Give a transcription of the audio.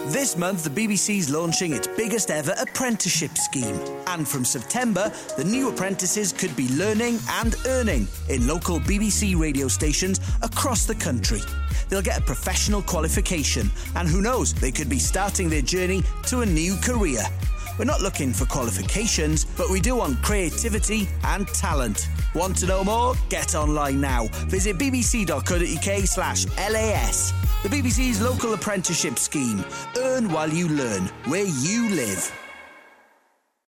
This month, the BBC's launching its biggest ever apprenticeship scheme. And from September, the new apprentices could be learning and earning in local BBC radio stations across the country. They'll get a professional qualification, and who knows, they could be starting their journey to a new career. We're not looking for qualifications, but we do want creativity and talent. Want to know more? Get online now. Visit bbc.co.uk/LAS. The BBC's local apprenticeship scheme. Earn while you learn, where you live.